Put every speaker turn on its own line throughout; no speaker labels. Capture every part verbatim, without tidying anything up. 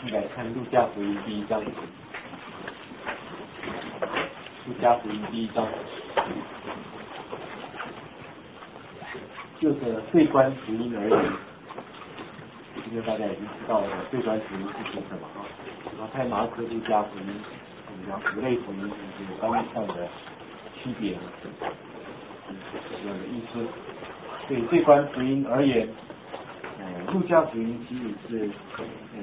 起来看路加福音第一章。路加福音第一章，就着对观福音而言，今天大家已经知道了对观福音是指什么啊？马太、马可、路加福音，我们讲五类福音有观念上的区别，这样的意思。对对观福音而言，呃，路加福音其实是呃，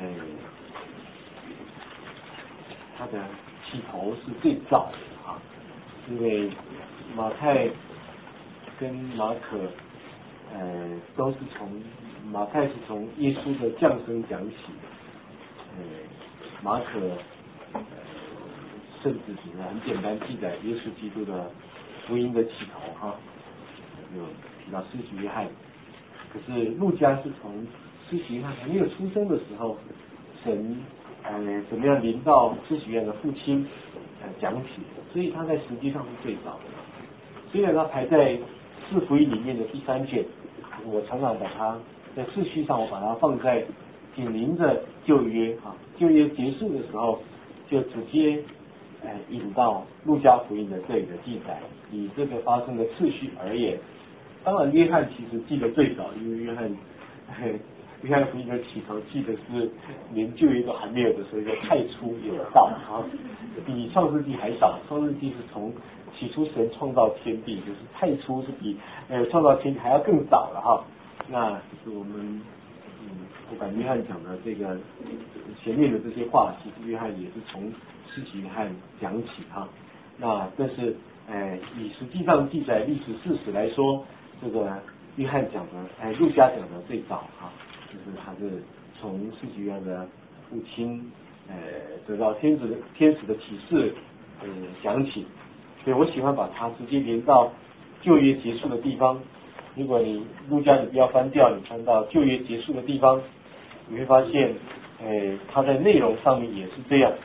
它的起头是最早的啊，因为马太跟马可，呃，都是从马太是从耶稣的降生讲起，呃，马可呃，甚至只是很简单记载耶稣基督的福音的起头哈，有提到施洗约翰。可是路加是从施洗约翰还没有出生的时候，神呃怎么样临到施洗约翰的父亲呃讲起，所以他在实际上是最早的。虽然他排在四福音里面的第三卷，我常常把它在次序上我把它放在紧邻着旧约啊，旧约结束的时候就直接呃引到路加福音的这里的记载，以这个发生的次序而言。当然，约翰其实记得最早，因为约翰，约翰福音的起头记得是连旧约都还没有的时候，叫太初有道啊，比创世纪还早。创世纪是从起初神创造天地，就是太初是比呃创造天地还要更早了哈。那就是我们嗯不管约翰讲的这个前面的这些话，其实约翰也是从施洗约翰讲起哈。那但是呃以实际上记载历史事实来说，这个约翰讲的，哎，路加讲的最早啊，就是他是从施洗约翰的父亲，呃，得到天子的天使的启示，呃，讲起，所以我喜欢把它直接连到旧约结束的地方。如果你路加你不要翻掉，你翻到旧约结束的地方，你会发现，呃，它在内容上面也是这样。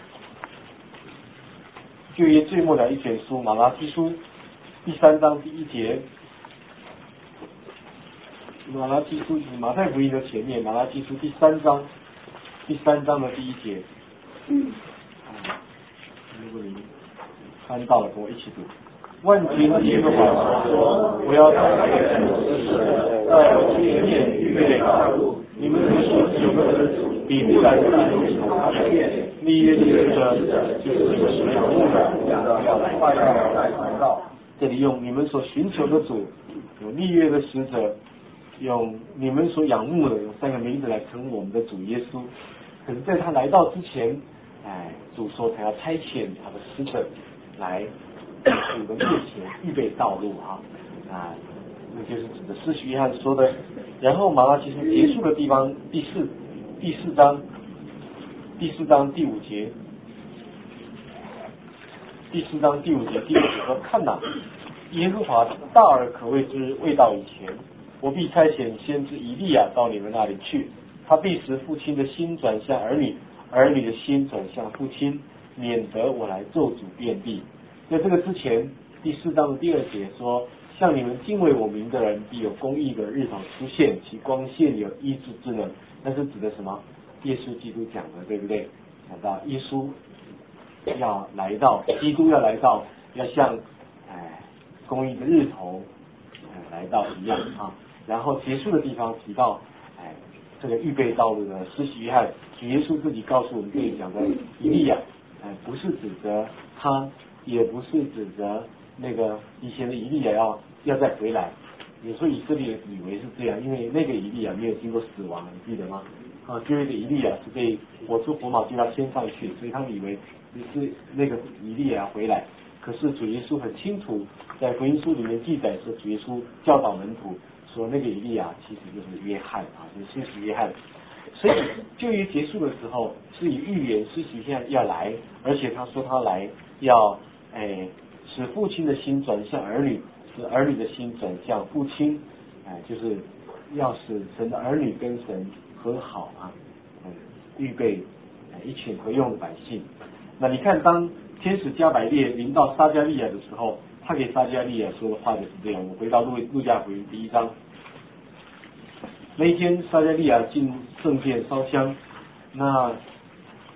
旧约最末了一卷书马拉基书第三章第一节。马拉基书马太福音的前面，马拉基书第三章，第三章的第一节。嗯。如果你翻到了，跟我一起读。万军耶和华说：“我要在我前面预备道路，你们所求的比不然大有好见。立约的使者就是所仰慕的，要快要来传道。”这里用你们所寻求的主，有立约的使者。用你们所仰慕的用三个名字来称我们的主耶稣，可是在他来到之前，哎，主说他要差遣他的使者来主的面前预备道路啊，啊，那就是指的施洗约翰说的。然后马拉基书结束的地方，第四第四章第四章第五节，第四章第五节第五节说：“看哪，耶和华大而可畏之未到以前。”我必差遣先知以利亚到你们那里去，他必使父亲的心转向儿女，儿女的心转向父亲，免得我来咒诅遍地。在这个之前，第四章的第二节说：像你们敬畏我名的人，必有公义的日头出现，其光线有医治之能。那是指的什么？耶稣基督讲的，对不对？讲到耶稣要来到，基督要来到，要像哎公义的日头哎来到一样啊。然后结束的地方提到，哎，这个预备道路的施洗约翰，主耶稣自己告诉我们这里讲的以利亚，哎，不是指责他，也不是指责那个以前的以利亚要要再回来。有时候以色列以为是这样，因为那个以利亚没有经过死亡，你记得吗？啊，旧约的以利亚是被火出火马就要先上去，所以他们以为是那个以利亚回来。可是主耶稣很清楚，在福音书里面记载说，主耶稣教导门徒说，那个以利亚其实就是约翰啊，就是施洗约翰。所以旧约结束的时候，是以预言施洗约翰要来，而且他说他来要哎使父亲的心转向儿女，使儿女的心转向父亲，哎，就是要使神的儿女跟神和好啊，嗯，预备一群合用的百姓。那你看，当天使加百列临到撒迦利亚的时候，他给撒迦利亚说的话就是这样。我回到路路加福音第一章，那一天撒迦利亚进圣殿烧香，那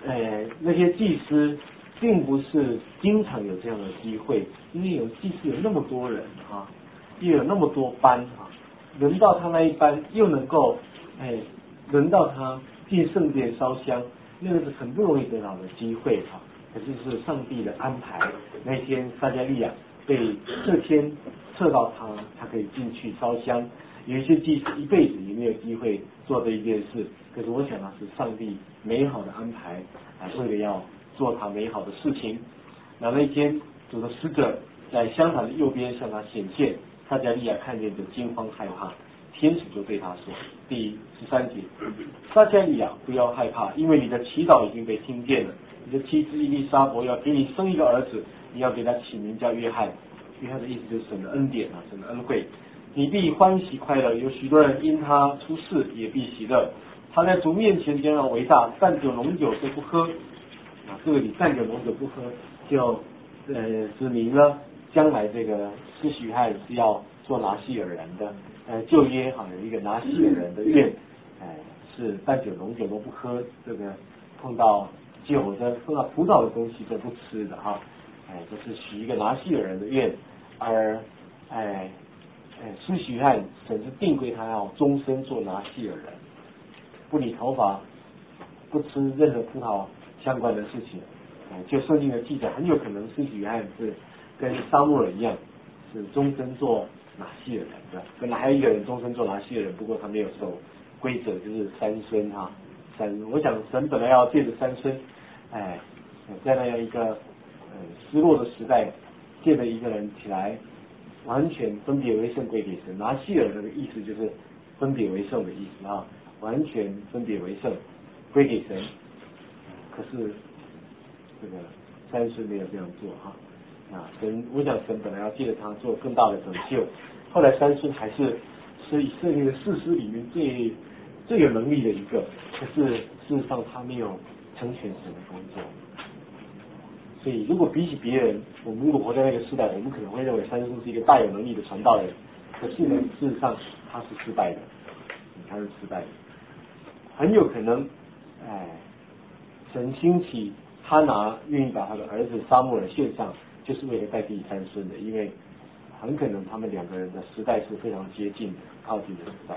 呃，那些祭司并不是经常有这样的机会，因为有祭司有那么多人啊，又有那么多班啊，轮到他那一班又能够，哎，轮到他进圣殿烧香，那个是很不容易得到的机会啊。可是是上帝的安排，那天撒迦利亚被撤迁撤到他，他可以进去烧香。有一些祭司一辈子也没有机会做这一件事，可是我想啊，是上帝美好的安排啊，为了要做他美好的事情。那那一天主的使者在香坛的右边向他显现，撒迦利亚看见就惊慌害怕，天使就对他说：第十三节，撒迦利亚不要害怕，因为你的祈祷已经被听见了。你的妻子伊丽莎白要给你生一个儿子，你要给他起名叫约翰。约翰的意思就是神的恩典啊，神的恩惠。你必欢喜快乐，有许多人因他出世也必喜乐。他在主面前将要为大，淡酒浓酒都不喝。啊，这个你淡酒浓酒不喝，就呃指明了将来这个施洗约翰是要做拿西尔人的。呃，旧约好像有一个拿西尔人的愿，哎、呃，是淡酒浓酒都不喝，这个碰到酒的、碰到葡萄的东西都不吃的哈。哎、呃，这是许一个拿西尔人的愿，而哎。哎，施洗约翰神是定规他要终身做拿西尔人，不理头发，不吃任何葡萄相关的事情。哎，就圣经的记载，很有可能施洗约翰是跟撒母耳一样，是终身做拿西尔人的。本来还有一个人终身做拿西尔人，不过他没有守规则，就是三孙哈。三，我想神本来要借着三孙，哎，在那样一个呃失落的时代，借着一个人起来。完全分别为圣归给神，拿西尔的意思就是分别为圣的意思啊，完全分别为圣归给神。可是这个三孙没有这样做哈啊，神我想神本来要借着他做更大的拯救，后来三孙还是是以色列的士师里面最最有能力的一个，可是事实上他没有成全神的工作。所以，如果比起别人，我们如果活在那个时代，我们可能会认为三孙是一个大有能力的传道人。可是呢，事实上他是失败的，他是失败的。很有可能，哎，神兴起哈拿愿意把他的儿子撒母耳献上，就是为了代替三孙的，因为很可能他们两个人的时代是非常接近的，靠近的时代。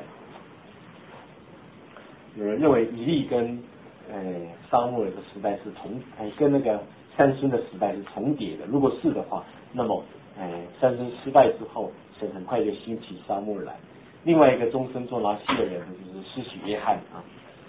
有人认为以利跟呃撒母耳的时代是同，哎，跟那个三孙的时代是重叠的。如果是的话，那么，呃，三孙失败之后，神很快就兴起撒母耳来。另外一个终身做拿西的人就是施洗约翰啊。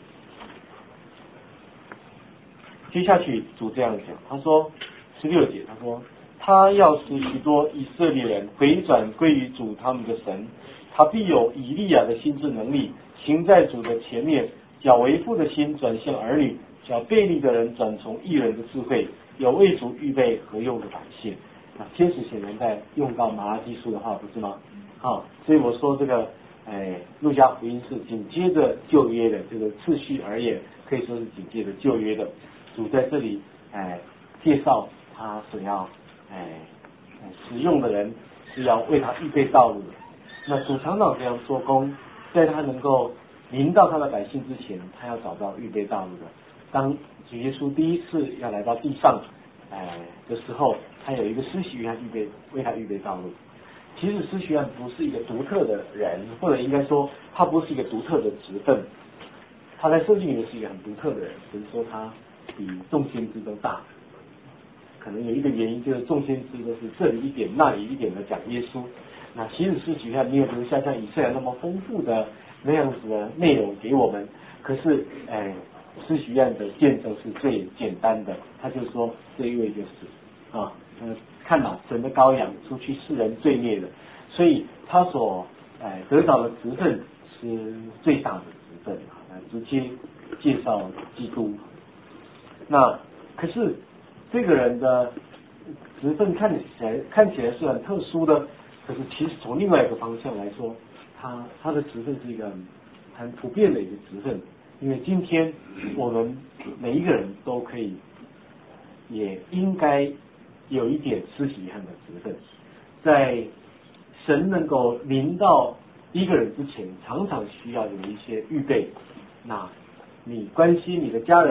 接下去主这样讲，他说十六节，他说他要使许多以色列人回转归于主他们的神，他必有以利亚的心智能力，行在主的前面，叫为父的心转向儿女，叫悖逆的人转从义人的智慧，有为主预备合用的百姓。啊，天使显然在用到马拉基书的话，不是吗？啊，所以我说这个，哎，路加福音是紧接着旧约的这个次序而言，可以说是紧接着旧约的。主在这里，哎，介绍他所要，哎，使用的人是要为他预备道路的。那主常常这样做工，在他能够临到他的百姓之前，他要找到预备道路的。当主耶稣第一次要来到地上，哎的时候，他有一个施洗约翰预备为他预备道路。其实施洗约翰不是一个独特的人，或者应该说他不是一个独特的职分，他在圣经里面是一个很独特的人，只是说他比众先知都大。可能有一个原因就是众先知都是这里一点那里一点的讲耶稣，那其实施洗约翰没有留下像以赛亚那么丰富的那样子的内容给我们。可是，哎，施洗约翰的见证是最简单的，他就说这一位就是啊，呃，看哪，神的羔羊，除去世人罪孽的，所以他所哎得到的职分是最大的职分啊，直接介绍基督。那可是这个人的职分看起来看起来是很特殊的，可是其实从另外一个方向来说，他他的职分是一个很普遍的一个职分，因为今天我们每一个人都可以，也应该有一点施洗约翰的职分，在神能够临到一个人之前，常常需要有一些预备。那你关心你的家人，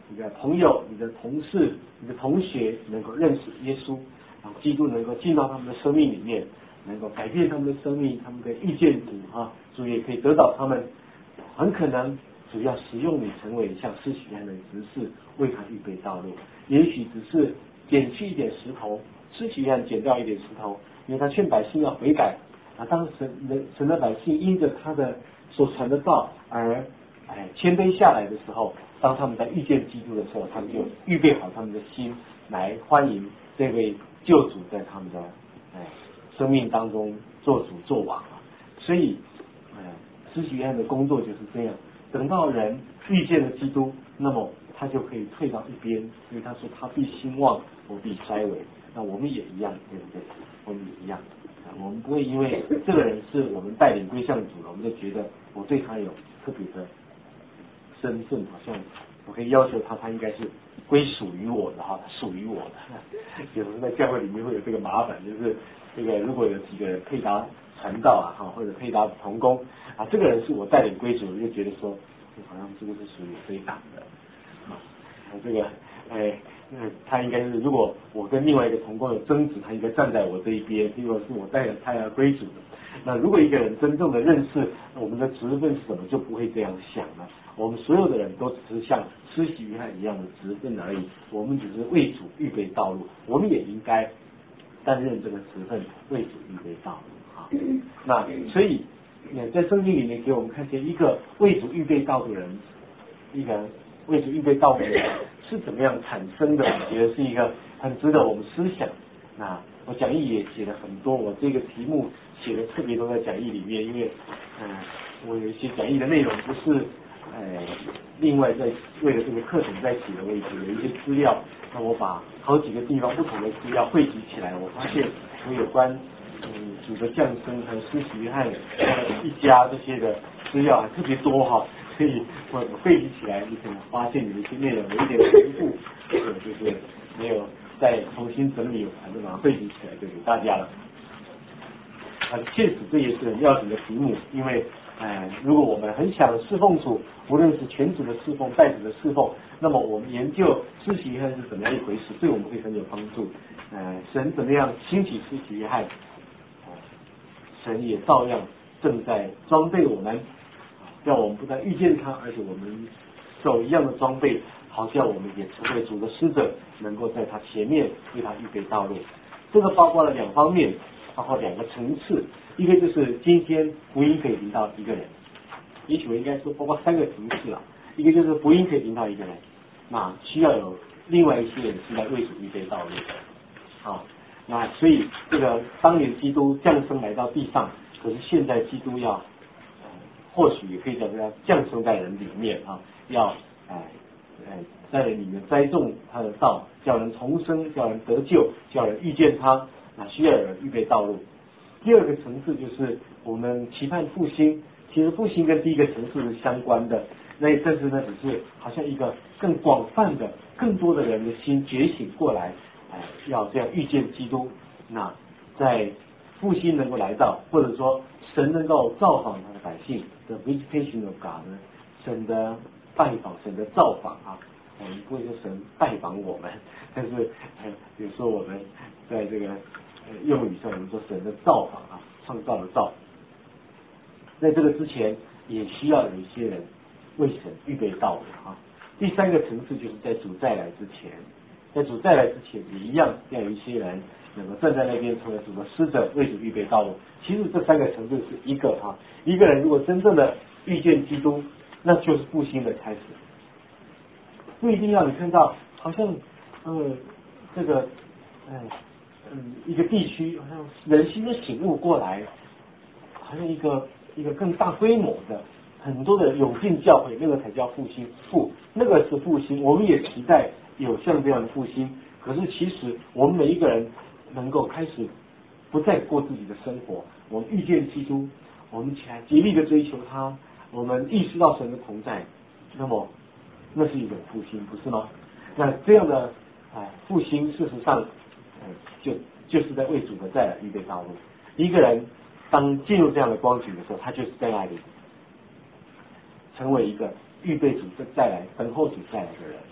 你的朋友、你的同事、你的同学能够认识耶稣，啊，基督能够进到他们的生命里面，能够改变他们的生命，他们的遇见主啊，主也可以得到他们。很可能主要使用你成为像施洗约翰的执事，为他预备道路。也许只是捡去一点石头，施洗约翰捡掉一点石头，因为他劝百姓要悔改啊。当神的神的百姓因着他的所传的道而哎谦卑下来的时候，当他们在遇见基督的时候，他们就预备好他们的心来欢迎这位救主在他们的哎生命当中做主做王啊。所以哎施洗约翰的工作就是这样，等到人遇见了基督，那么他就可以退到一边，因为他说他必兴旺，我必衰微。那我们也一样，对不对？我们也一样，我们不会因为这个人是我们带领归向主了，我们就觉得我对他有特别的身份，好像我可以要求他，他应该是归属于我的哈，属于我的。有时候在教会里面会有这个麻烦，就是这个如果有几个人配搭传道啊，哈，或者配搭同工啊，这个人是我带领归主，我就觉得说，好像这个是属于这一党的啊，这个哎。嗯，他应该是，如果我跟另外一个同工有争执，他应该站在我这一边，如果是我带着他要归主的。那如果一个人真正的认识我们的职分是什么，就不会这样想了。我们所有的人都只是像施洗约翰一样的职分而已，我们只是为主预备道路，我们也应该担任这个职分，为主预备道路啊。那所以在圣经里面给我们看见一个为主预备道路的人，一个为主预备道路的人是怎么样产生的？我觉得是一个很值得我们思想。那我讲义也写了很多，我这个题目写的特别多在讲义里面，因为嗯、呃，我有一些讲义的内容不是呃另外在为了这个课程在写的，我也写了一些资料。那我把好几个地方不同的资料汇集起来，我发现我有关嗯主的降生和施洗约翰一家这些的资料还特别多哈。所以我汇集起来，你可能发现有一些内容有一点重复，或者就是没有再重新整理，反正把它汇集起来就给大家了。啊，确实这也是很要紧的题目，因为呃，如果我们很想侍奉主，无论是全职的侍奉、代职的侍奉，那么我们研究施洗约翰是怎么样一回事，对我们会很有帮助。呃，神怎么样兴起施洗约翰，呃，神也照样正在装备我们。让我们不但遇见他，而且我们受一样的装备，好像我们也成为主的使者，能够在他前面为他预备道路。这个包括了两方面，包括两个层次，一个就是今天福音可以领到一个人，也许我应该说包括三个层次啊。一个就是福音可以领到一个人，那需要有另外一些人是来为主预备道路的啊。那所以这个当年基督降生来到地上，可是现在基督要。或许也可以讲说要降生在人里面啊，要哎哎在人里面栽种他的道，叫人重生，叫人得救，叫人遇见他，那需要有人预备道路。第二个层次就是我们期盼复兴，其实复兴跟第一个层次是相关的，那但是呢只是好像一个更广泛的、更多的人的心觉醒过来，哎，要这样遇见基督，那在复兴能够来到，或者说神能够造访他的百姓的 visitation of God 呢，神的拜访，神的造访啊，我们不会说神拜访我们，但是呃有时候我们在这个呃用语上，我们说神的造访啊，创造的造。在这个之前，也需要有一些人为神预备道路啊。第三个层次就是在主再来之前，在主再来之前，也一样要有一些人能够站在那边成为主的使者，为主预备道路。其实这三个层次是一个啊，一个人如果真正的遇见基督，那就是复兴的开始。不一定要你看到，好像呃这个嗯嗯一个地区好像人心的醒悟过来，好像一个一个更大规模的很多的涌进教会，那个才叫复兴。复那个是复兴，我们也期待有像这样的复兴。可是其实我们每一个人能够开始不再过自己的生活，我们遇见基督，我们起来竭力的追求他，我们意识到神的同在，那么那是一种复兴，不是吗？那这样的哎复兴，事实上，呃，就就是在为主的再来预备道路。一个人当进入这样的光景的时候，他就是在那里成为一个预备主再来、等候主再来的人。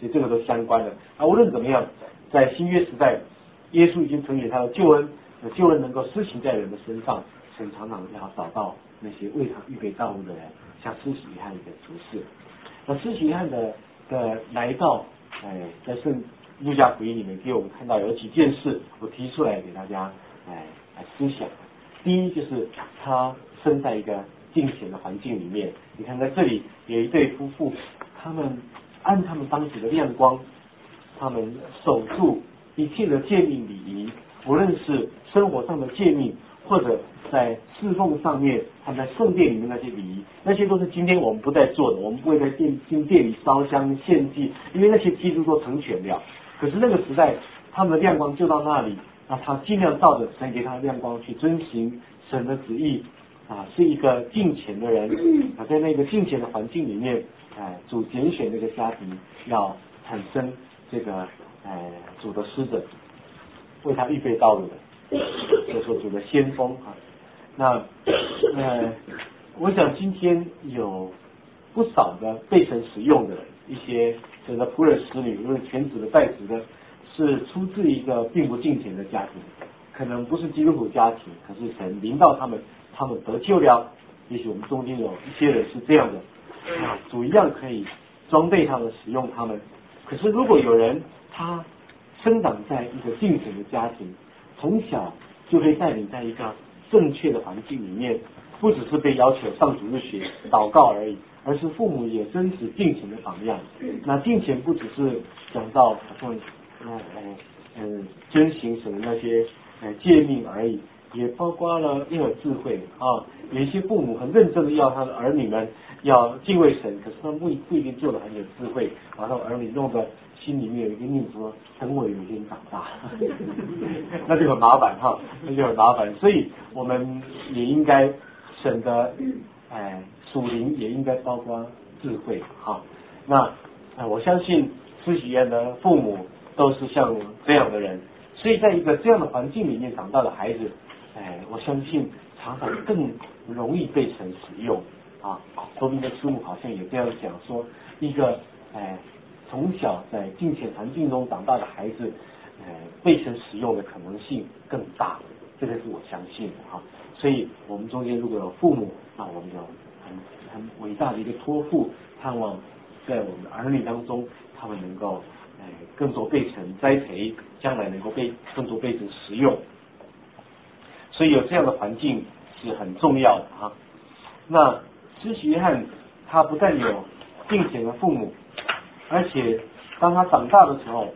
所以这个都相关的。啊，无论怎么样，在新约时代，耶稣已经成全他的救恩，救恩能够施行在人的身上，神常常要找到那些为他预备道路的人，像施洗约翰的执事。那施洗约翰的的来到，哎，在圣路加福音里面给我们看到有几件事，我提出来给大家哎来思想。第一就是他生在一个敬虔的环境里面，你看在这里有一对夫妇，他们按他们当时的亮光，他们守住一切的诫命礼仪，无论是生活上的诫命，或者在侍奉上面，他们在圣殿里面那些礼仪，那些都是今天我们不再做的，我们不会在殿进殿里烧香献祭，因为那些基督都成全了。可是那个时代，他们的亮光就到那里，那他尽量照着神给他的亮光去遵行神的旨意，啊，是一个敬虔的人，啊，在那个敬虔的环境里面，哎，主拣选那个家庭要产生这个哎主的使者，为他预备道路的，就说主的先锋啊。那呃，我想今天有不少的被神使用的一些神的仆人使女，无论全职的在职的，是出自一个并不敬虔的家庭，可能不是基督徒家庭，可是神临到他们，他们得救了。也许我们中间有一些人是这样的，啊，主一样可以装备他们，使用他们。可是如果有人他生长在一个敬虔的家庭，从小就被带领在一个正确的环境里面，不只是被要求上主日学祷告而已，而是父母也真实敬虔的榜样。那敬虔不只是讲到好像呃呃呃遵行神的那些呃诫命而已，也包括了要有智慧啊。有一些父母很认真的要他的儿女们要敬畏神，可是他们不不一定做得很有智慧，把他儿女弄得心里面有一个念说，等我有一天长大，那就很麻烦哈，那就很麻烦。所以我们也应该神的哎属灵也应该包括智慧哈。那呃我相信施洗约翰的父母都是像这样的人，所以在一个这样的环境里面长大的孩子，哎，我相信常常更容易被神使用啊。说明的师母好像也这样讲说，一个哎从小在敬虔环境中长大的孩子，哎被神使用的可能性更大，这个是我相信的哈。所以我们中间如果有父母，那我们有很很伟大的一个托付，盼望在我们的儿女当中，他们能够哎更多被神栽培，将来能够被更多被神使用。所以有这样的环境是很重要的哈。那施洗约翰他不但有敬虔的父母，而且当他长大的时候，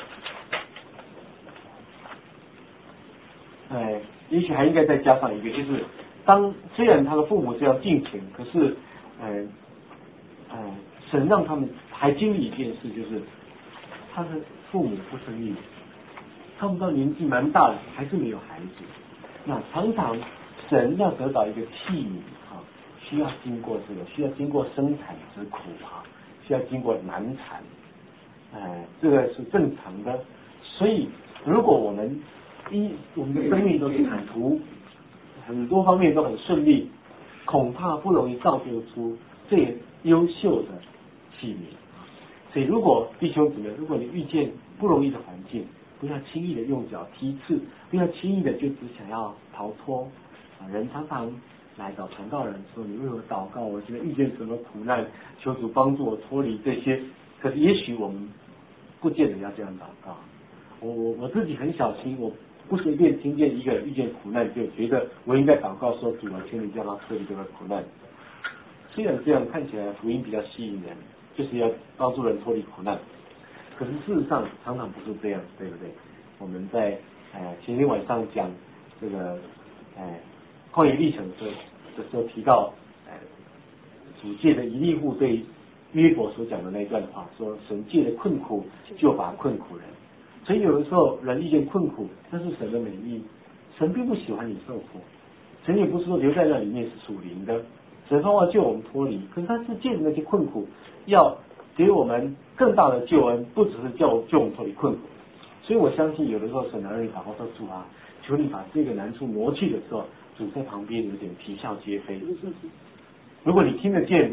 哎，也许还应该再加上一个，就是当虽然他的父母是要敬虔，可是，呃，呃，神让他们还经历一件事，就是他的父母不生育，他们到年纪蛮大的，还是没有孩子。那常常神要得到一个器皿啊，需要经过这个，需要经过生产之苦啊，需要经过难产，呃，这个是正常的。所以，如果我们一我们的生命都是很图，很多方面都很顺利，恐怕不容易造就出最优秀的器皿。所以，如果弟兄姊妹，如果你遇见不容易的环境，不要轻易的用脚踢刺，不要轻易的就只想要逃脱。啊，人常常来找传道人说：“你为我祷告，我现在遇见什么苦难，求主帮助我脱离这些。”可是也许我们不见得要这样祷告。我我我自己很小心，我不随便听见一个人遇见苦难就觉得我应该祷告说：“主啊，求你叫他脱离这个苦难。”虽然这样看起来福音比较吸引人，就是要帮助人脱离苦难。可是事实上常常不是这样，对不对？我们在呃前天晚上讲这个呃旷野历程的的时候提到，呃主借的以利户对约伯所讲的那一段话，说神借的困苦就把困苦人。所以有的时候人遇见困苦，那是神的美意，神并不喜欢你受苦，神也不是说留在那里面是属灵的，神说要救我们脱离，可是他是借着那些困苦要给我们更大的救恩，不只是救救我们脱离困苦。所以我相信有的时候神的儿女祷告说：“主啊，求你把这个难处挪去”的时候，主在旁边有点啼笑皆非。如果你听得见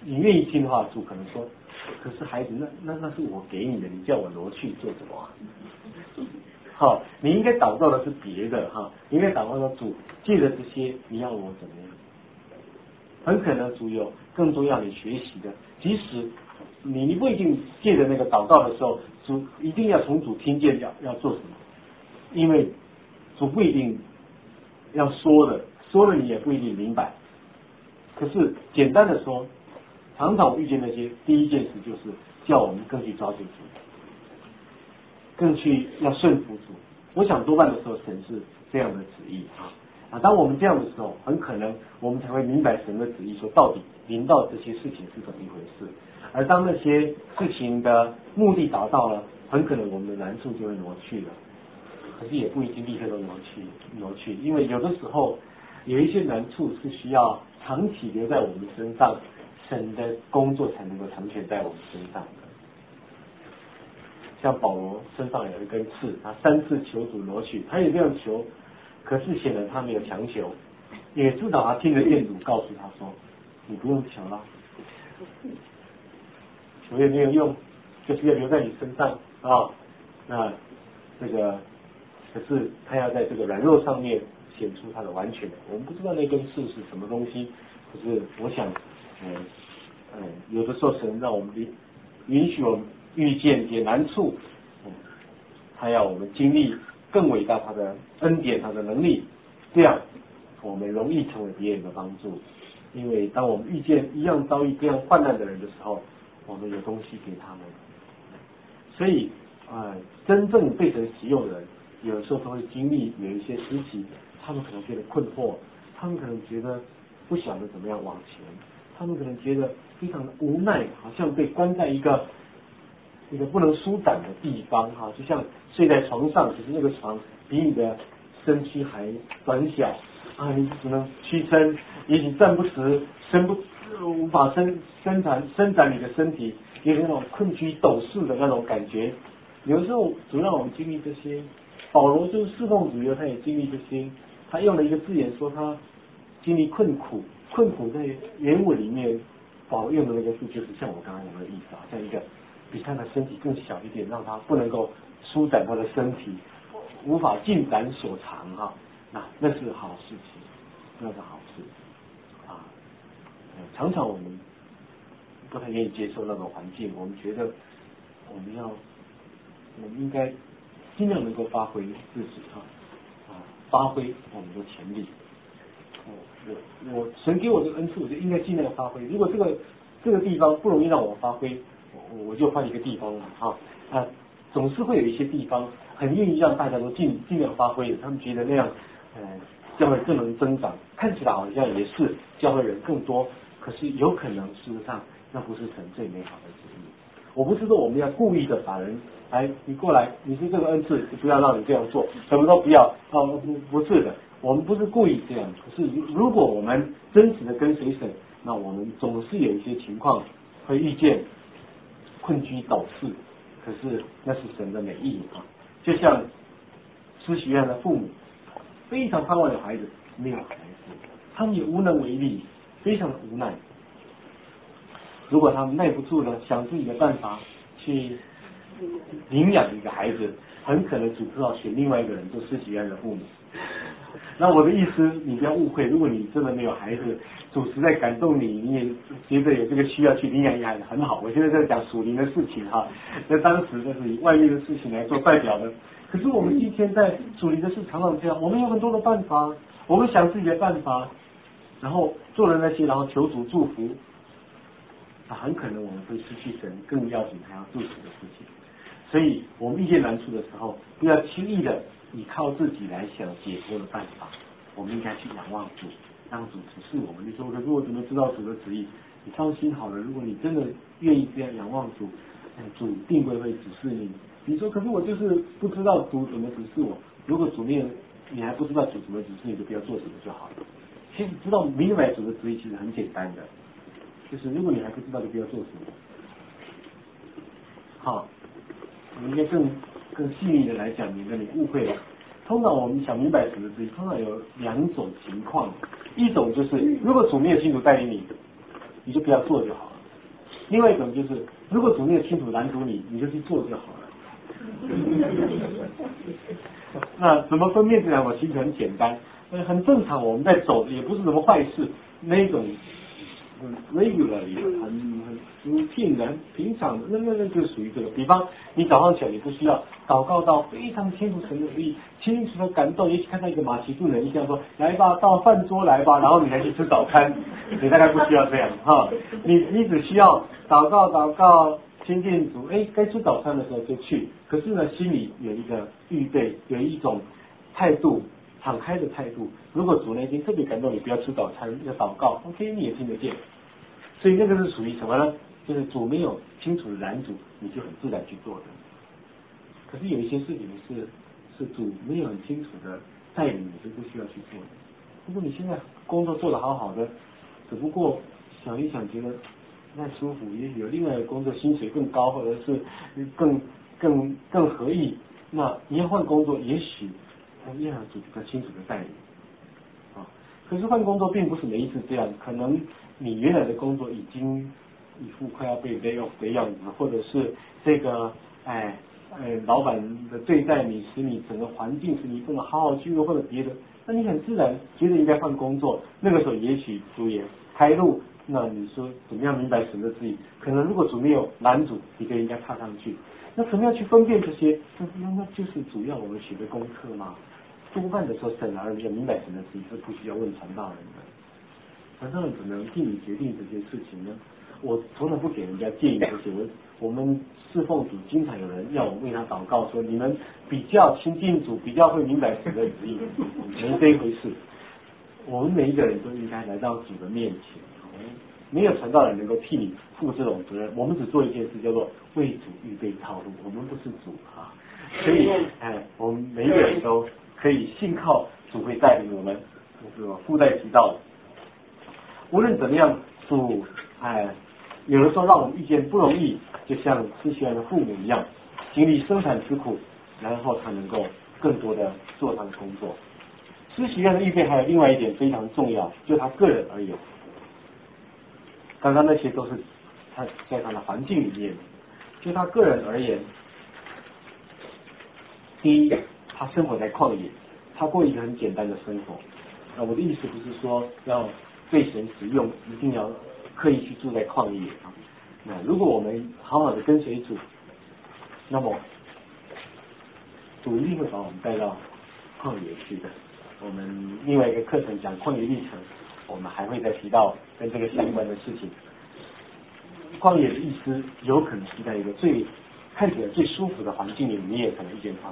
你愿意听的话，主可能说，可是孩子，那那那是我给你的，你叫我挪去做什么啊？好，你应该祷告的是别的哈，你应该祷告说主借着这些，你要我怎么样？很可能主有更多要你学习的，即使你你不一定借着那个祷告的时候，主一定要从主听见要要做什么，因为主不一定要说的，说了你也不一定明白。可是简单的说，常常我遇见那些第一件事就是叫我们更去抓住主，更去要顺服主。我想多半的时候神是这样的旨意啊啊！当我们这样的时候，很可能我们才会明白神的旨意，说到底临到这些事情是怎么一回事。而当那些事情的目的达到了，很可能我们的难处就会挪去了。可是也不一定立刻都挪去挪去，因为有的时候有一些难处是需要长期留在我们身上，神的工作才能够成全在我们身上的。像保罗身上有一根刺，他三次求主挪去，他也这样求，可是显然他没有强求，也至少他听着店主告诉他说：“你不用求了，求也没有用，就是要留在你身上啊。”那这个可是他要在这个软弱上面显出他的完全。我们不知道那根刺是什么东西，可是我想，嗯嗯，有的时候神让我们允许我们遇见一些难处，嗯，他要我们经历更伟大他的恩典，他的能力，这样我们容易成为别人的帮助。因为当我们遇见一样遭遇这样患难的人的时候，我们有东西给他们。所以啊、呃，真正被神使用的人，有时候都会经历有一些时期，他们可能觉得困惑，他们可能觉得不晓得怎么样往前，他们可能觉得非常的无奈，好像被关在一个一个不能舒展的地方哈，就像睡在床上，可是那个床比你的身躯还短小啊，你只能屈身，也许站不直，伸不无法伸伸展伸展你的身体，有那种困居陡视的那种感觉。有时候主让我们经历这些，保罗就是侍奉主以后，他也经历这些。他用了一个字眼说他经历困苦，困苦在原文里面，保罗用的那个字就是像我刚刚讲的意思啊，像一个比他的身体更小一点，让他不能够舒展他的身体，无法尽展所长哈、啊，那那是好事情，那是好事啊。常常我们不太愿意接受那种环境，我们觉得我们要，我们应该尽量能够发挥自己哈啊，发挥我们的潜力。我我神给我的恩赐，我就应该尽量发挥。如果这个这个地方不容易让我发挥，我我就换一个地方了哈啊。总是会有一些地方很愿意让大家都尽尽量发挥的，他们觉得那样，呃，教会更能增长，看起来好像也是教会人更多，可是有可能事实上那不是神最美好的旨意。我不是说我们要故意的把人，哎，你过来，你是这个恩赐，就不要让你这样做，什么都不要，哦，不不是的，我们不是故意这样，可是如果我们真实的跟随神，那我们总是有一些情况会遇见困居倒视。可是那是神的美意啊，就像施许愿的父母非常盼望有孩子，没有孩子，他们也无能为力，非常的无奈。如果他们耐不住了，想自己的办法去领养一个孩子，很可能主知道选另外一个人做施许愿的父母。那我的意思，你不要误会，如果你真的没有孩子，主实在感动你，你也觉得有这个需要去领养一个孩子，很好。我现在在讲属灵的事情哈，那当时那是以外面的事情来做代表的。可是我们今天在属灵的事常常这样，我们有很多的办法，我们想自己的办法，然后做了那些，然后求主祝福，啊，很可能我们会失去神更要紧他要祝福的事情。所以我们遇见难处的时候，不要轻易的依靠自己来想解脱的办法，我们应该去仰望主，让主指示我们。你说，可是我怎么知道主的旨意？你放心好了，如果你真的愿意这样仰望主，主定会会指示你。你说，可是我就是不知道主怎么指示我。如果主念你还不知道主怎么指示，你就不要做什么就好了。其实知道明白主的旨意其实很简单的，就是如果你还不知道，就不要做什么。好。我们应该更更细腻的来讲，免得你误会了。通常我们想明白主的旨意，通常有两种情况，一种就是如果主没有清楚带领你，你就不要做就好了。 另外一种就是，如果主没有清楚拦阻你，你就去做就好了。那怎么分辨这两种？其实很简单，呃，很正常，我们在走也不是什么坏事，那种很 regular 很很 routine 的、很平常的，那那那就属于这个。比方你早上起来，你不需要祷告到非常清楚神的旨意，清楚的感动，也许看到一个马其顿人，你想说来吧，到饭桌来吧，然后你才去吃早餐，你大概不需要这样哈。你你只需要祷告祷告。亲近主，哎，该吃早餐的时候就去。可是呢，心里有一个预备，有一种态度，敞开的态度。如果主那天特别感动你，不要吃早餐，要祷告 ，OK， 你也听得见。所以那个是属于什么呢？就是主没有清楚的拦阻，你就很自然去做的。可是有一些事情是是主没有很清楚的带领，你就不需要去做的。如果你现在工作做得好好的，只不过想一想觉得那舒服，也许有另外的工作薪水更高，或者是更更更合意，那你要换工作，也许他依然主比较清楚的带领啊。可是换工作并不是每一次这样，可能你原来的工作已经一副快要被 lay off 的样子，或者是这个哎哎老板的对待你，使你整个环境使你不能好好聚会或者别的，那你很自然觉得应该换工作，那个时候也许主也开路。那你说怎么样明白神的旨意？可能如果主没有拦阻，你就应该踏上去。那怎么样去分辨这些？那那那就是主要我们学的功课嘛。多半的时候，神儿要明白神的旨意是不需要问传道人的。传道人怎么能替你决定这些事情呢？我从来不给人家建议这些。我我们侍奉主，经常有人要我为他祷告，说你们比较亲近主，比较会明白神的旨意，没这一回事。我们每一个人都应该来到主的面前。没有传道人能够替你负这种责任，我们只做一件事，叫做为主预备道路。我们不是主啊，所以哎，我们每一个人都可以信靠主会带领我们，这个附带提到的。无论怎么样，主哎，有的时候让我们遇见不容易，就像施洗约翰的父母一样，经历生产之苦，然后他能够更多的做他的工作。施洗约翰的预备还有另外一点非常重要，就他个人而言。刚刚那些都是他在他的环境里面，就他个人而言，第一，他生活在旷野，他过一个很简单的生活。啊，我的意思不是说要被神使用，一定要刻意去住在旷野啊。那如果我们好好的跟随主，那么主一定会把我们带到旷野去的。我们另外一个课程讲旷野历程，我们还会再提到跟这个相关的事情。旷野的意思有可能是在一个最看起来最舒服的环境里，你也可能遇见旷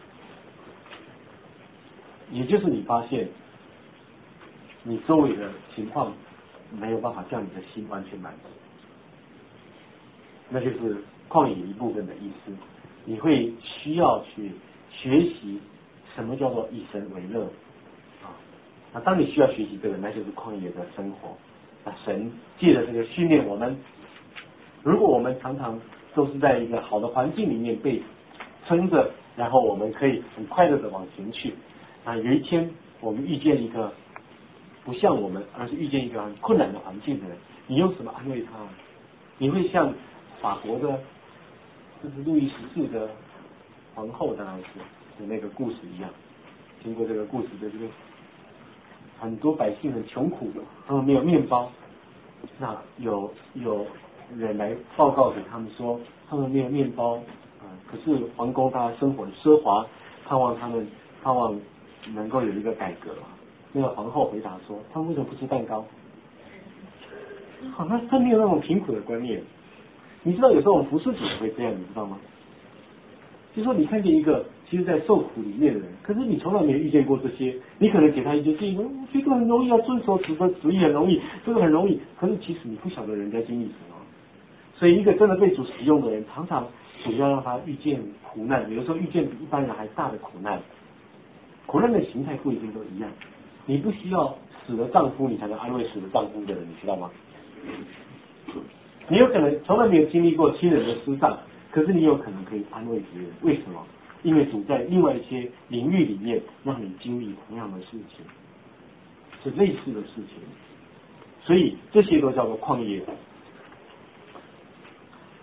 野，也就是你发现你周围的情况没有办法将你的心完全满足，那就是旷野一部分的意思。你会需要去学习什么叫做以神为乐啊。那当你需要学习这个，那就是旷野的生活。那神借着这个训练我们，如果我们常常都是在一个好的环境里面被撑着，然后我们可以很快乐的往前去。啊，有一天我们遇见一个不像我们，而是遇见一个很困难的环境的人，你用什么安慰他？你会像法国的，就是路易十四的皇后当然是的那个故事一样，经过这个故事的这个很多百姓很穷苦的，他们没有面包，那有有人来报告给他们说他们没有面包啊、呃，可是皇宫他生活奢华，盼望他们盼望能够有一个改革。那个皇后回答说，他们为什么不吃蛋糕？好，那他没有那种贫苦的观念。你知道有时候我们服侍主也会这样，你知道吗？就说你看见一个其实在受苦里面的人，可是你从来没有遇见过这些，你可能给他一些建议，这个很容易啊，遵守主的旨意很容易，这个很容易，可是其实你不晓得人家经历什么。所以一个真的被主使用的人，常常主要让他遇见苦难，有的时候遇见比一般人还大的苦难。苦难的形态不一定都一样，你不需要死了丈夫你才能安慰死了丈夫的人，你知道吗？你有可能从来没有经历过亲人的失丧，可是你有可能可以安慰别人。为什么？因为主在另外一些领域里面让你经历同样的事情，是类似的事情，所以这些都叫做旷野。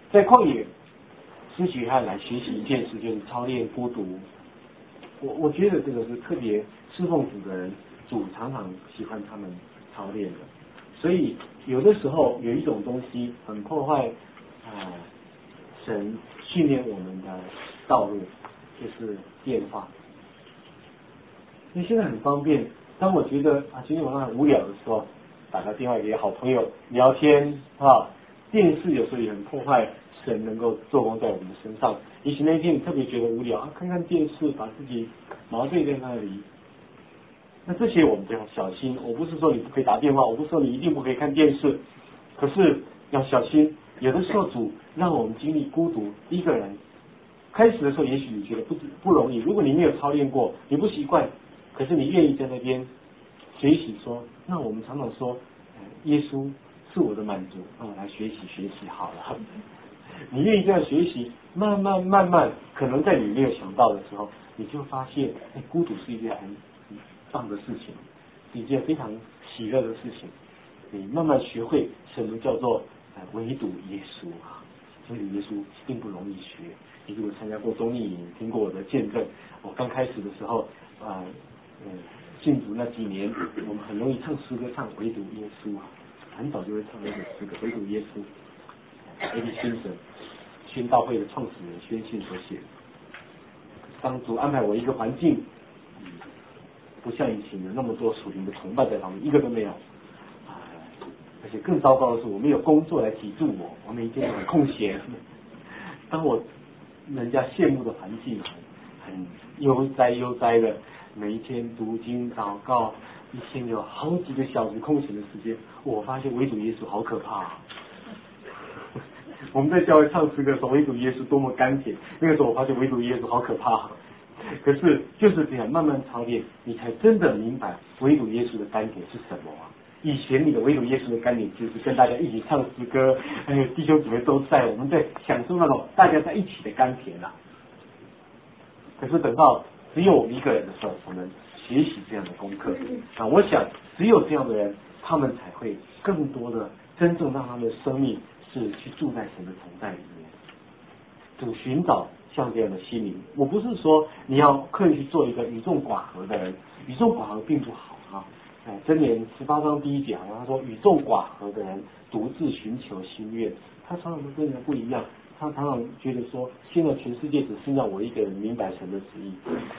在旷野，施洗约翰来学习一件事，就是操练孤独。我我觉得这个是特别侍奉主的人，主常常喜欢他们操练的。所以有的时候有一种东西很破坏啊、呃、神训练我们的道路，就是电话。因为现在很方便，当我觉得啊今天晚上很无聊的时候，打个电话给好朋友聊天啊。电视有时候也很破坏神能够做工在我们的身上。也许那一天你特别觉得无聊啊，看看电视，把自己麻醉在那里。那这些我们就要小心。我不是说你不可以打电话，我不是说你一定不可以看电视，可是要小心。有的时候主让我们经历孤独，一个人。开始的时候，也许你觉得不不容易，如果你没有操练过，你不习惯，可是你愿意在那边学习说，那我们常常说，耶稣是我的满足，那我来学习学习好了。你愿意这样学习，慢慢慢慢，可能在你没有想到的时候，你就发现，哎，孤独是一件很很棒的事情，是一件非常喜乐的事情。你慢慢学会什么叫做呃唯独耶稣啊，唯独耶稣并不容易学。你如果参加过综艺营，听过我的见证，我刚开始的时候啊，嗯、呃，信主那几年，我们很容易唱诗歌，唱唯独耶稣啊，很早就会唱那首诗歌，唯独耶稣。A B 先生，宣道会的创始人宣信所写的。当主安排我一个环境，嗯、不像以前有那么多属灵的同伴在旁边，一个都没有。啊，而且更糟糕的是，我没有工作来挤住我，我每天都很空闲。当我人家羡慕的环境很很悠哉悠哉的，每一天读经祷告，一天有好几个小时空闲的时间，我发现唯独耶稣好可怕啊。我们在教会唱诗歌的时候，唯独耶稣多么甘甜，那个时候我发现唯独耶稣好可怕。可是就是这样慢慢操练，你才真的明白唯独耶稣的甘甜是什么啊。以前你的唯独耶稣的甘甜就是跟大家一起唱诗歌，还有弟兄姊妹都在，我们在享受那种大家在一起的甘甜啊。可是等到只有我们一个人的时候，我们学习这样的功课啊，我想只有这样的人，他们才会更多的真正让他们的生命是去住在神的同在里面，就寻找像这样的心灵。我不是说你要刻意去做一个与众寡合的人，与众寡合并不好啊。哎，箴言十八章第一节好像他说，与众寡合的人独自寻求心愿，他常常都跟人不一样。他常常觉得说，现在全世界只剩下我一个人明白神的旨意。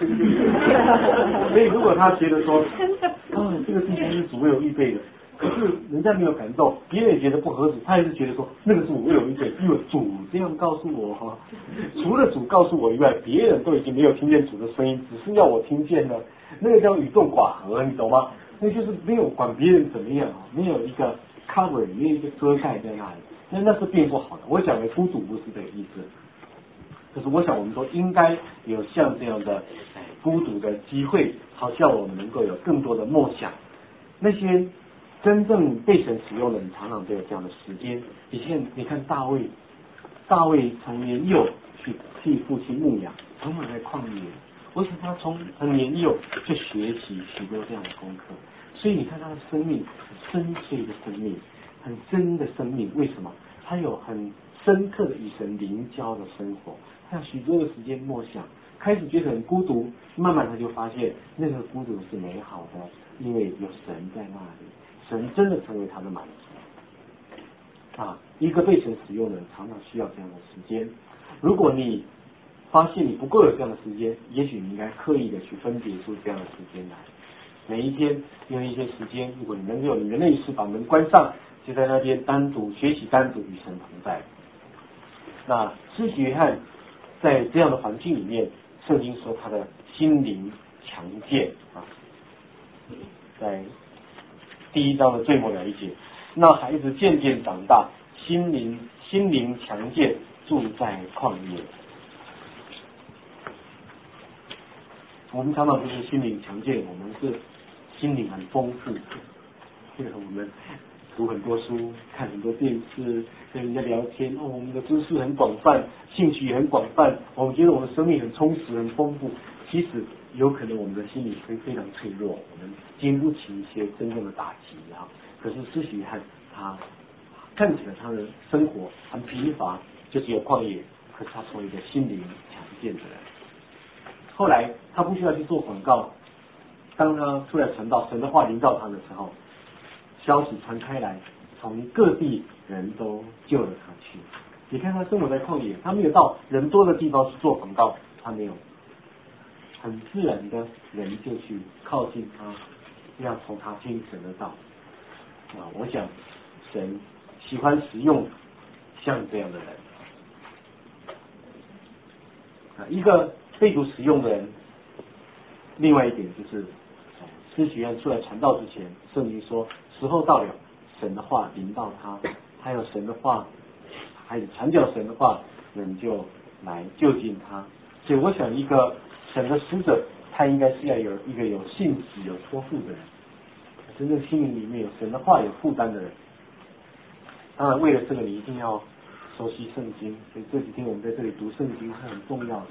所以如果他觉得说，啊，这个地方是主为我预备的，可是人家没有感动，别人也觉得不合适，他也是觉得说，那个是我为我预备，因为主这样告诉我哈。除了主告诉我以外，别人都已经没有听见主的声音，只是要我听见了，那个叫与众寡合，你懂吗？那就是没有管别人怎么样，没有一个 cover， 没有一个遮盖在那里，那那是并不好的。我想的孤独不是这个意思，可是我想我们都应该有像这样的哎孤独的机会，好像我们能够有更多的梦想。那些真正被神使用的人，常常都有这样的时间。以前你看大卫，大卫从年幼去替父亲牧养，常常在旷野。我想他从很年幼就学习许多这样的功课，所以你看他的生命很深邃的生命，很真的生命。为什么？他有很深刻的与神灵交的生活，他有许多的时间默想，开始觉得很孤独，慢慢他就发现那个孤独是美好的，因为有神在那里，神真的成为他的满足。啊，一个被神使用的人常常需要这样的时间。如果你发现你不够有这样的时间，也许你应该刻意的去分别出这样的时间来。每一天用一些时间，如果你能有你的内室把门关上，就在那边单独学习，单独与神同在。那施洗约翰在这样的环境里面，圣经说他的心灵强健啊，在第一章的最末了一节，那孩子渐渐长大，心灵心灵强健，住在旷野。我们常常不是心灵强健，我们是心灵很丰富。这个我们读很多书，看很多电视，跟人家聊天，哦，我们的知识很广泛，兴趣也很广泛，我们觉得我们生命很充实、很丰富。其实有可能我们的心理非非常脆弱，我们经不起一些真正的打击啊。可是施洗约翰他看起来他的生活很贫乏， 就只有旷野，可是他成为一个心灵强健的人。后来他不需要去做广告，当他出来传道，神的话临到他的时候，消息传开来，从各地人都救了他去。你看他生活在旷野，他没有到人多的地方去做广告，他没有，很自然的人就去靠近他，要从他听神的道。啊，我想神喜欢使用像这样的人。啊，一个被主使用的人，另外一点就是，施洗约翰出来传道之前，圣经说时候到了，神的话临到他，还有神的话，还有传讲神的话，人就来就近他。所以我想，一个神的使者，他应该是要有一个有信息、有托付的人，真正心灵里面有神的话、有负担的人。当然，为了这个，你一定要熟悉圣经。所以这几天我们在这里读圣经是很重要的。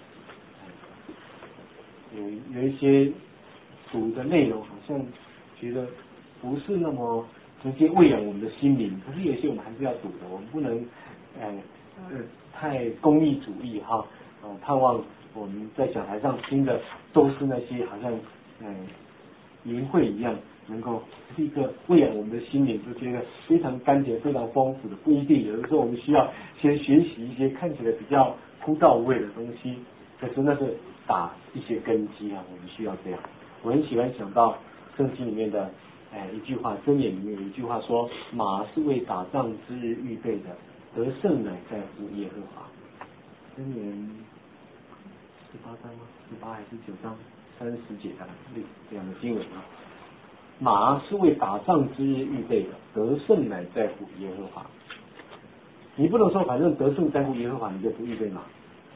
有有一些读的内容，好像觉得不是那么直接喂养我们的心灵，可是有些我们还是要读的。我们不能呃呃太功利主义哈，呃盼望我们在讲台上听的都是那些好像嗯淫秽一样，能够立刻喂养我们的心灵，就觉得非常甘甜、非常丰富的。不一定，有的时候我们需要先学习一些看起来比较枯燥无味的东西，可是那是打一些根基啊，我们需要这样。我很喜欢想到圣经里面的哎一句话，箴言里面有一句话说：马是为打仗之日预备的，得胜乃在乎耶和华。箴言十八章吗？十八还是九章？三十节的这样的经文啊。马是为打仗之日预备的，得胜乃在乎耶和华。你不能说反正得胜在乎耶和华，你就不预备马。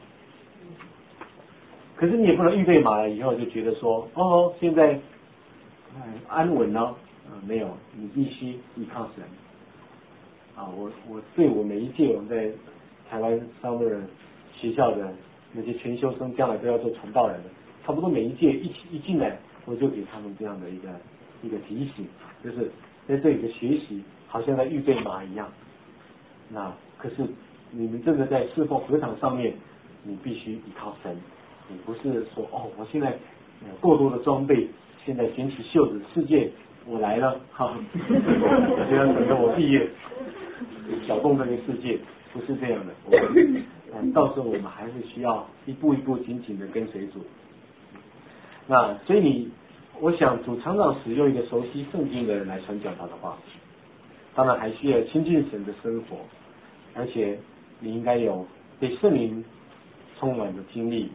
可是你也不能预备马了以后就觉得说，哦，现在、嗯、安稳了、呃，没有，你必须依靠神。啊，我我对我每一届我们在台湾上面学校的那些全修生，将来都要做传道人的，差不多每一届一起一进来，我就给他们这样的一个一个提醒，就是在这里的学习好像在预备马一样。那可是你们真的在侍奉合场上面，你必须依靠神。你不是说哦，我现在有过多的装备，现在卷起袖子，世界我来了，哈，我就要等着我毕业，小动这个世界不是这样的。我们、嗯、到时候我们还是需要一步一步紧紧的跟随主。那所以你，我想主常常使用一个熟悉圣经的人来传讲他的话，当然还需要亲近神的生活，而且你应该有被圣灵充满的经历。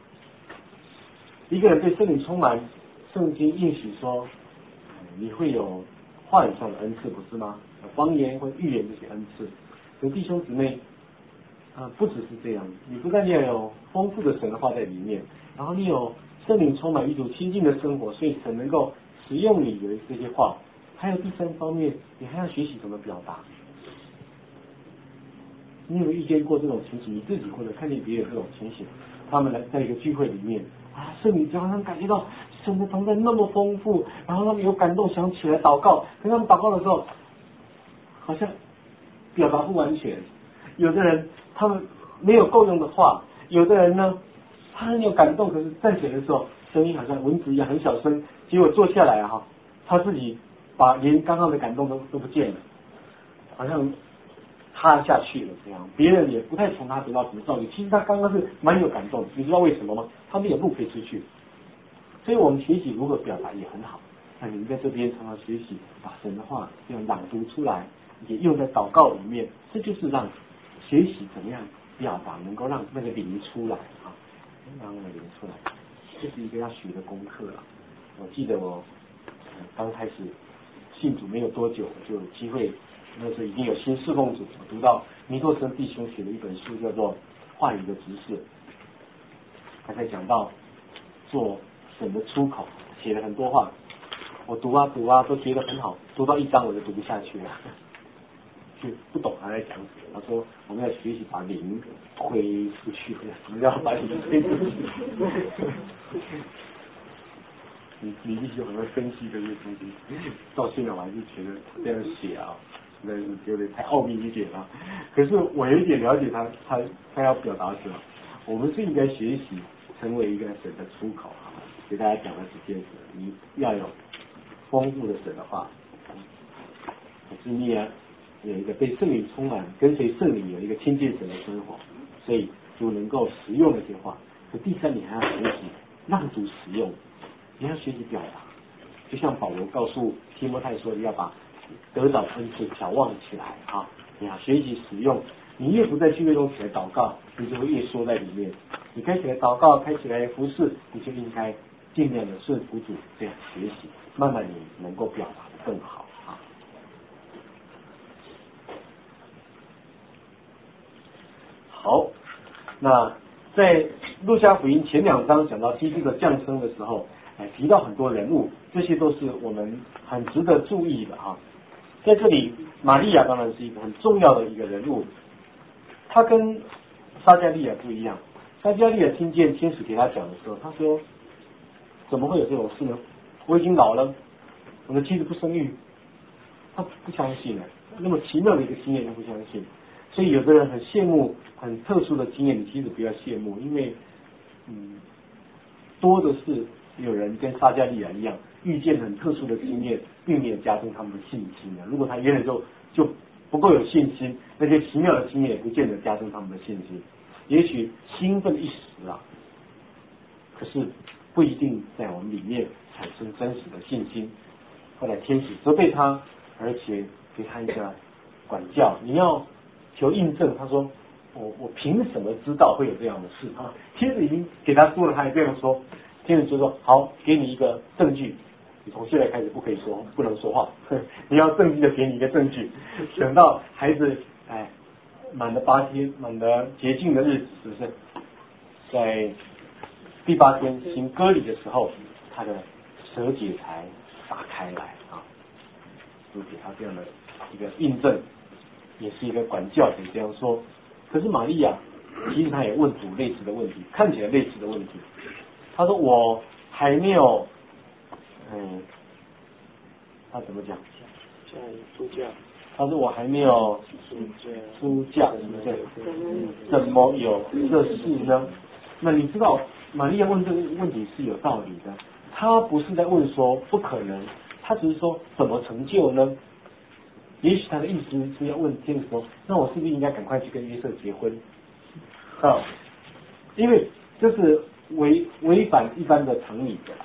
一个人对圣灵充满，圣经应许说，你会有话语上的恩赐，不是吗？方言或预言这些恩赐。所以弟兄姊妹，啊，不只是这样，你不但你要有丰富的神的话在里面，然后你有圣灵充满一种亲近的生活，所以神能够使用你的这些话。还有第三方面，你还要学习怎么表达。你有没有遇见过这种情形？你自己或者看见别人这种情形，他们来在一个聚会里面啊，圣灵就好像感觉到神的同在那么丰富，然后他们有感动，想起来祷告，跟他们祷告的时候，好像表达不完全。有的人他们没有够用的话，有的人呢，他很有感动，可是站起来的时候，声音好像蚊子一样很小声，结果坐下来啊，他自己把连刚刚的感动都都不见了，好像塌下去了这样，别人也不太从他得到什么照顾。其实他刚刚是蛮有感动，你知道为什么吗？他们有路可以出去，所以我们学习如何表达也很好。那你们在这边常常学习把神的话这样朗读出来，也用在祷告里面，这就是让学习怎么样表达，能够让那个灵出来啊，让那个灵出来，这是一个要学的功课了。我记得我、呃、刚开始信主没有多久，就有机会。那时候已经有新侍奉主，我读到尼托生弟兄写的一本书，叫做《话语的执事》，他在讲到做神的出口，写了很多话。我读啊读啊都觉得很好，读到一章我就读不下去了，就不懂他在讲什么。他说我们要学习把灵推出去，什么叫把灵推出去？你你必须很会分析这些东西，到现在我还是觉得这样写啊。 那有点太奥秘一点了。可是我有一点了解他，他他要表达什么。我们是应该学习成为一个神的出口啊。给大家讲的是这样子，你要有丰富的神的话，可是你也有一个被圣灵充满，跟随圣灵有一个亲近神的生活，所以就能够使用那些话。可第三，你还要学习让主使用，你要学习表达。就像保罗告诉提摩太说，你要把得到恩赐眺望起来啊！你要学习使用。你越不在聚会中起来祷告，你就会越缩在里面。你开起来祷告，开起来服侍，你就应该尽量的顺服主，这样学习，慢慢你能够表达的更好啊。好，那在路加福音前两章讲到基督的降生的时候，哎，提到很多人物，这些都是我们很值得注意的啊。在这里，玛利亚当然是一个很重要的一个人物，她跟撒迦利亚不一样。撒迦利亚听见天使给他讲的时候，他说：“怎么会有这种事呢？我已经老了，我的妻子不生育。”他不相信了，那么奇妙的一个经验，他不相信。所以有的人很羡慕很特殊的经验，你其实不要羡慕，因为嗯，多的是有人跟撒迦利亚一样，遇见很特殊的经验，并没有加重他们的信心的。如果他原来就就不够有信心，那些奇妙的经验也不见得加重他们的信心。也许兴奋一时啊，可是不一定在我们里面产生真实的信心。后来天使责备他，而且给他一个管教，你要求印证。他说：“我我凭什么知道会有这样的事啊？”天使已经给他说了，他还这样说。天使就说：“好，给你一个证据，你从现在开始不可以说，不能说话。你要正经的给你一个证据。等到孩子哎满了八天，满了洁净的日子，是不是？在第八天行割礼的时候，他的舌结才打开来啊，就给他这样的一个印证，也是一个管教，可以这样说。可是玛利亚其实他也问主类似的问题，看起来类似的问题。他说我还没有，嗯，他怎么讲？
出嫁。
他说我还没有出嫁，是不是？怎么有这事呢？那你知道玛利亚问这个问题是有道理的，他不是在问说不可能，他只是说怎么成就呢？也许他的意思是要问天使说，那我是不是应该赶快去跟约瑟结婚啊？因为这是违违反一般的常理的。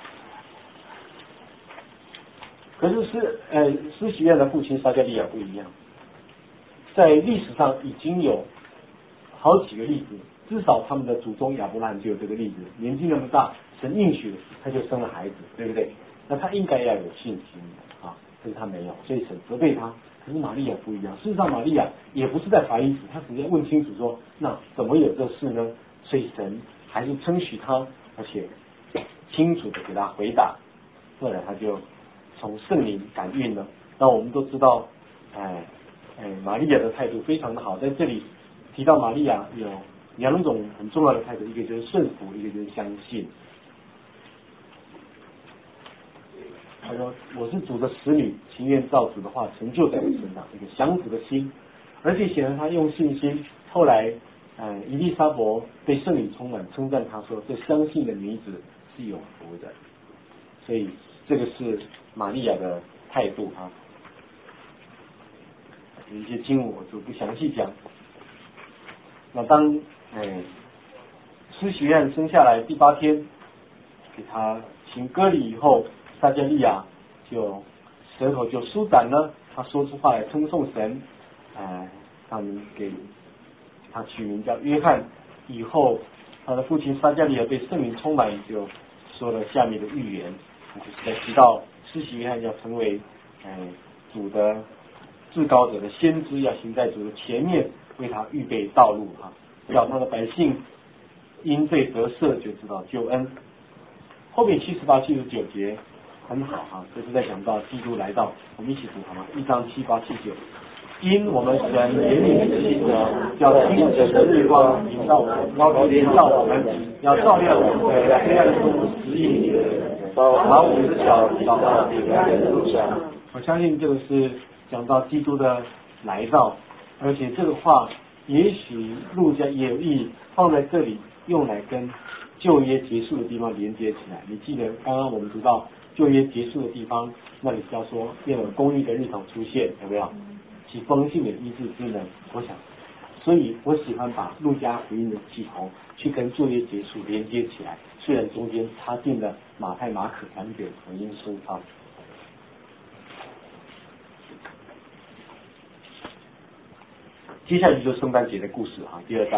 可是是呃，施洗约翰的父亲撒迦利亚不一样，在历史上已经有好几个例子，至少他们的祖宗亚伯拉罕就有这个例子，年纪那么大，神应许他就生了孩子，对不对？那他应该要有信心啊，可是他没有，所以神责备他。可是玛利亚不一样，事实上玛利亚也不是在怀疑主，他只是问清楚说，那怎么有这事呢？所以神还是称许他，而且清楚的给他回答。后来他就从圣灵感孕了。那我们都知道，哎哎，玛利亚的态度非常的好。在这里提到玛利亚有两种很重要的态度，一个就是顺服，一个就是相信。他说：“我是主的使女，情愿照主的话成就在我身上，一个降服的心。”而且显然他用信心。后来，呃，伊丽莎白被圣灵充满，称赞他说：“这相信的女子是有福的。”所以这个是玛利亚的态度啊。有一些经文我就不详细讲。那当哎施洗约翰生下来第八天，给他行割礼以后，撒迦利亚就舌头就舒展了，他说出话来称颂神。哎，他们给他取名叫约翰。以后他的父亲撒迦利亚被圣灵充满，就说了下面的预言，就是在提到施洗约翰要成为哎主的至高者的先知，要行在主的前面，为他预备道路哈，叫他的百姓因罪得赦，就知道救恩。后面七十八、七十九节很好哈，这是在讲到基督来到，我们一起读好吗？一章七八七九。因我们神怜悯的心者，叫清晨的日光引到我们，要连到我们，要照亮我们在黑暗中指引你的人，把我们的脚引到平安的路上。我相信这个是讲到基督的来到，而且这个话也许路加也有意放在这里，用来跟旧约结束的地方连接起来。你记得刚刚我们读到旧约结束的地方，那里要说要有公义的日头出现，有没有？其丰盛的医治之能，我想，所以我喜欢把路加福音的起头去跟旧约结束连接起来，虽然中间插进了马太、马可两卷福音书啊。接下来就是圣诞节的故事啊，第二章。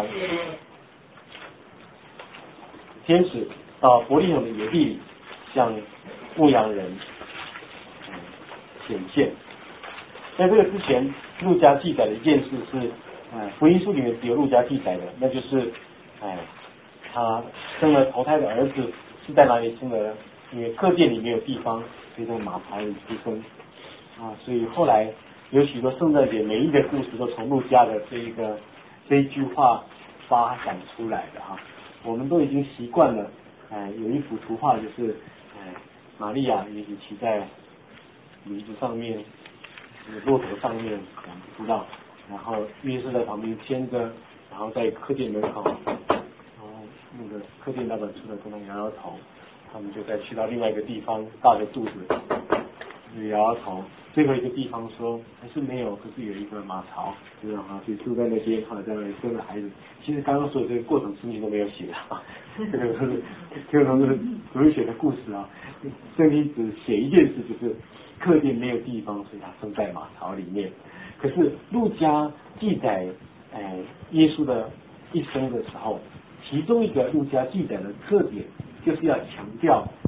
天使到伯利恒的野地里，向牧羊人、嗯、显现。在这个之前，路加记载的一件事是，呃，福音书里面只有路加记载的，那就是，哎、呃，他生了头胎的儿子是在哪里生的？因为客店里没有地方，所以在马槽里出生啊，所以后来有许多圣诞节美丽的故事都从路加的这一个这一句话发展出来的啊。我们都已经习惯了，哎，有一幅图画就是，哎，玛利亚也许骑在驴子上面，骆驼上面，我们不知道，然后约瑟在旁边牵着，然后在客店门口，然后那个客店老板出来跟他摇摇头，他们就再去到另外一个地方，大着肚子，就摇摇头。最后一个地方说还是没有，可是有一个马槽，就让他去住在那边，后来在那里生了孩子。其实刚刚说的这个过程圣经都没有写啊，这个是这个都是文学的故事啊。圣经只写一件事，就是客店没有地方，所以他生在马槽里面。可是路加记载，哎，耶稣的一生的时候，其中一个路加记载的特点，就是要强调